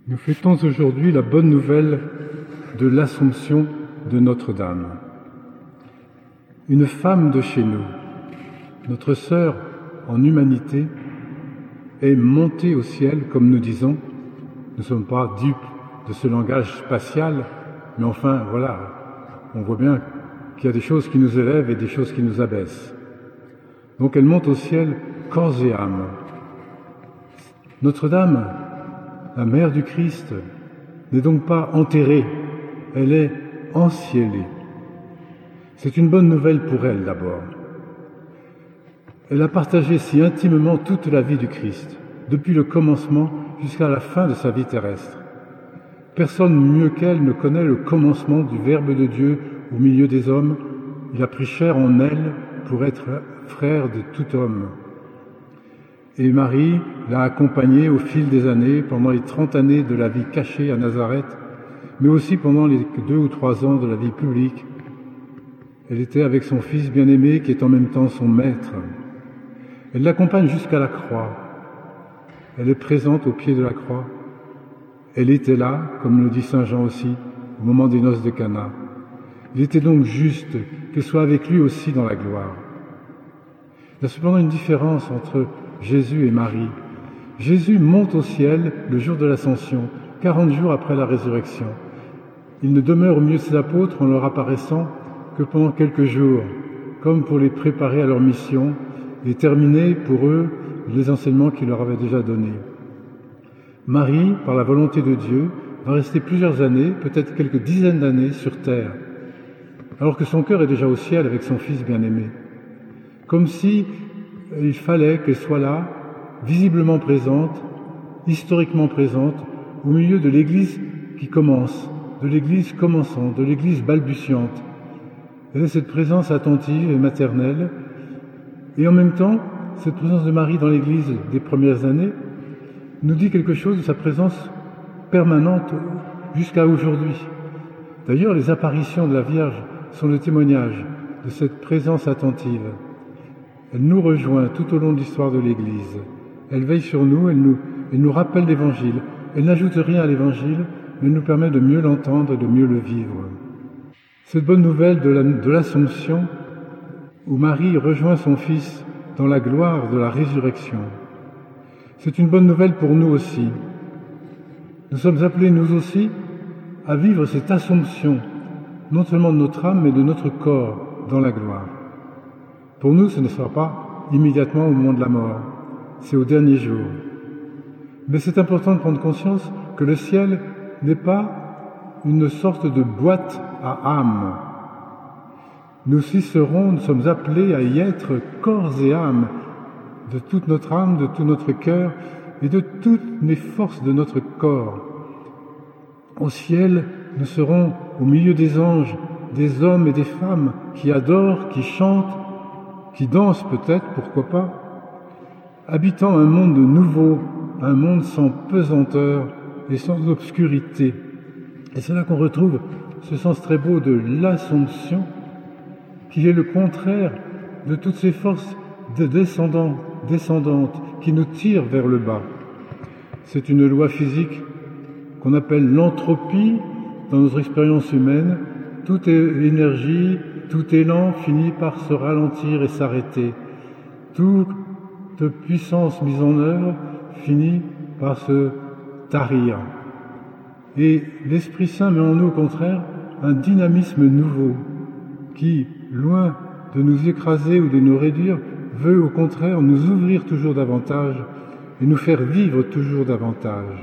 Nous fêtons aujourd'hui la bonne nouvelle de l'Assomption de Notre-Dame. Une femme de chez nous, notre sœur en humanité, est montée au ciel, comme nous disons. Nous ne sommes pas dupes de ce langage spatial, mais enfin, voilà, on voit bien qu'il y a des choses qui nous élèvent et des choses qui nous abaissent. Donc elle monte au ciel corps et âme. Notre-Dame, la mère du Christ, n'est donc pas enterrée, elle est enciellée. C'est une bonne nouvelle pour elle d'abord. Elle a partagé si intimement toute la vie du Christ, depuis le commencement jusqu'à la fin de sa vie terrestre. Personne mieux qu'elle ne connaît le commencement du Verbe de Dieu au milieu des hommes. Il a pris chair en elle pour être frère de tout homme. Et Marie l'a accompagnée au fil des années, pendant les 30 années de la vie cachée à Nazareth, mais aussi pendant les 2 ou 3 ans de la vie publique. Elle était avec son Fils bien-aimé, qui est en même temps son maître. Elle l'accompagne jusqu'à la croix. Elle est présente au pied de la croix. Elle était là, comme le dit saint Jean aussi, au moment des noces de Cana. Il était donc juste qu'elle soit avec lui aussi dans la gloire. Il y a cependant une différence entre Jésus et Marie. Jésus monte au ciel le jour de l'Ascension, 40 jours après la résurrection. Il ne demeure au milieu de ses apôtres en leur apparaissant que pendant quelques jours, comme pour les préparer à leur mission et terminer pour eux les enseignements qu'il leur avait déjà donnés. Marie, par la volonté de Dieu, va rester plusieurs années, peut-être quelques dizaines d'années sur terre, alors que son cœur est déjà au ciel avec son Fils bien-aimé. Comme si il fallait qu'elle soit là, visiblement présente, historiquement présente, au milieu de l'Église qui commence, de l'Église commençante, de l'Église balbutiante. Elle est cette présence attentive et maternelle, et en même temps, cette présence de Marie dans l'Église des premières années nous dit quelque chose de sa présence permanente jusqu'à aujourd'hui. D'ailleurs, les apparitions de la Vierge sont le témoignage de cette présence attentive. Elle nous rejoint tout au long de l'histoire de l'Église. Elle veille sur nous, elle nous rappelle l'Évangile. Elle n'ajoute rien à l'Évangile, mais nous permet de mieux l'entendre et de mieux le vivre. Cette bonne nouvelle de l'Assomption, où Marie rejoint son Fils dans la gloire de la résurrection, c'est une bonne nouvelle pour nous aussi. Nous sommes appelés, nous aussi, à vivre cette Assomption, non seulement de notre âme, mais de notre corps dans la gloire. Pour nous, ce ne sera pas immédiatement au moment de la mort, c'est au dernier jour. Mais c'est important de prendre conscience que le ciel n'est pas une sorte de boîte à âme. Nous aussi nous sommes appelés à y être corps et âme, de toute notre âme, de tout notre cœur et de toutes les forces de notre corps. Au ciel, nous serons au milieu des anges, des hommes et des femmes qui adorent, qui chantent, qui dansent peut-être, pourquoi pas, habitant un monde nouveau, un monde sans pesanteur et sans obscurité. Et c'est là qu'on retrouve ce sens très beau de l'Assomption, qui est le contraire de toutes ces forces descendantes qui nous tirent vers le bas. C'est une loi physique qu'on appelle l'entropie dans notre expérience humaine. Toute énergie, tout élan finit par se ralentir et s'arrêter. Toute puissance mise en œuvre finit par se tarir. Et l'Esprit Saint met en nous, au contraire, un dynamisme nouveau qui, loin de nous écraser ou de nous réduire, veut au contraire nous ouvrir toujours davantage et nous faire vivre toujours davantage.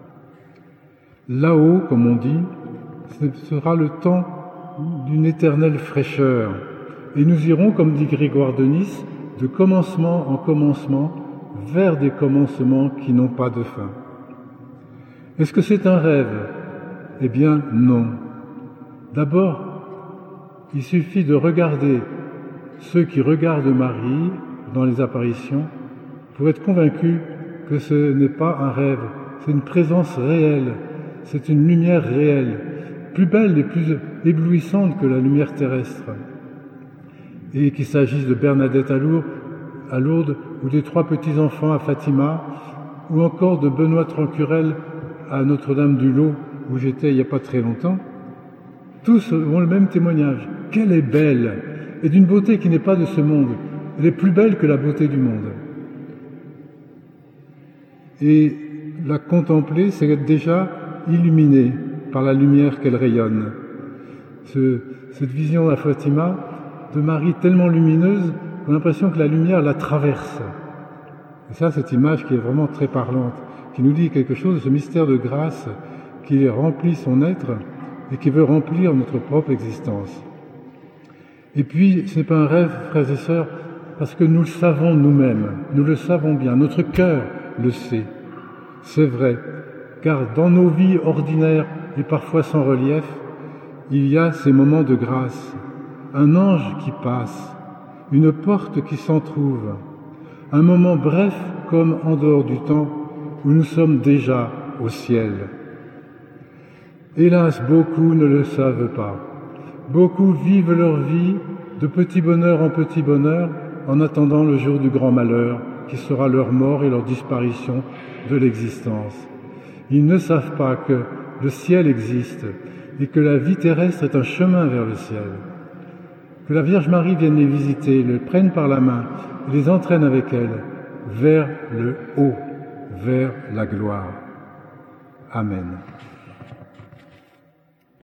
Là-haut, comme on dit, ce sera le temps d'une éternelle fraîcheur. Et nous irons, comme dit Grégoire de Nice, de commencement en commencement, vers des commencements qui n'ont pas de fin. Est-ce que c'est un rêve? Eh bien, non. D'abord, il suffit de regarder ceux qui regardent Marie dans les apparitions pour être convaincus que ce n'est pas un rêve, c'est une présence réelle, c'est une lumière réelle, plus belle et plus éblouissante que la lumière terrestre. Et qu'il s'agisse de Bernadette à Lourdes ou des 3 petits-enfants à Fatima, ou encore de Benoît Trancurel à Notre-Dame-du-Lot, où j'étais il n'y a pas très longtemps, tous ont le même témoignage. Qu'elle est belle, et d'une beauté qui n'est pas de ce monde. Elle est plus belle que la beauté du monde. Et la contempler, c'est être déjà illuminé par la lumière qu'elle rayonne. Cette vision à Fatima de Marie tellement lumineuse qu'on a l'impression que la lumière la traverse. Et ça, cette image qui est vraiment très parlante, qui nous dit quelque chose de ce mystère de grâce qui remplit son être et qui veut remplir notre propre existence. Et puis, ce n'est pas un rêve, frères et sœurs, parce que nous le savons nous-mêmes, nous le savons bien, notre cœur le sait. C'est vrai, car dans nos vies ordinaires et parfois sans relief, il y a ces moments de grâce, un ange qui passe, une porte qui s'entr'ouvre, un moment bref comme en dehors du temps où nous sommes déjà au ciel. Hélas, beaucoup ne le savent pas. Beaucoup vivent leur vie de petit bonheur en petit bonheur en attendant le jour du grand malheur qui sera leur mort et leur disparition de l'existence. Ils ne savent pas que le ciel existe et que la vie terrestre est un chemin vers le ciel. Que la Vierge Marie vienne les visiter, les prenne par la main et les entraîne avec elle vers le haut, vers la gloire. Amen.